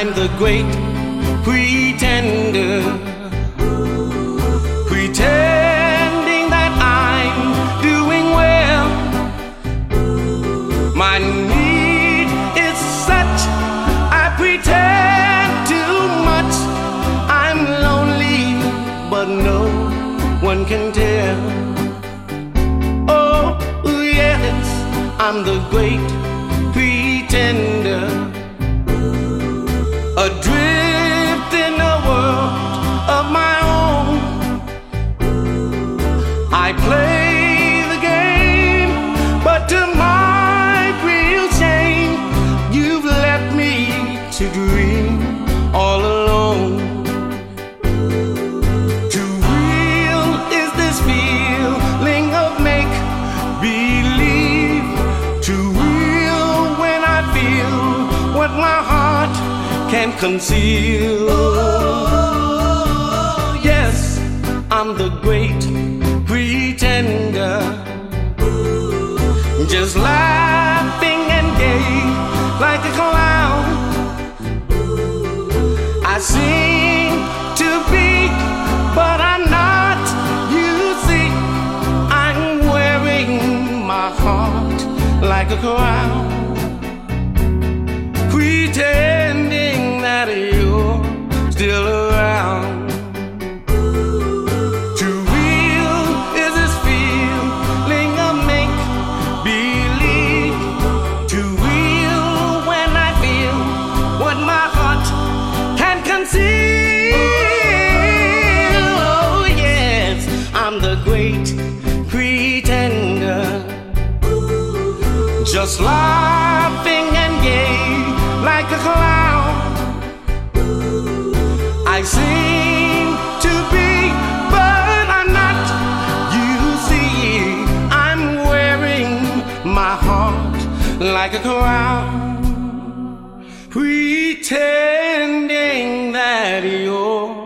I'm the great pretender, pretending that I'm doing well. My need is such, I pretend too much. I'm lonely, but no one can tell. Oh yes, I'm the great pretender, adrift in a world of my own. I play the game, but to my real shame, you've left me to dream all alone. Too real is this feeling of make-believe. Too real when I feel what my heart can't conceal. Oh, yes, I'm the great pretender, just laughing and gay like a clown. I seem to be, but I'm not. You see, I'm wearing my heart like a crown, pretending that you're still around. Too real is this feeling of make-believe. Too real when I feel what my heart can conceal. Oh yes, I'm the great pretender, just laughing and gay like a clown. I seem to be, but I'm not. You see, I'm wearing my heart like a crown, pretending that you're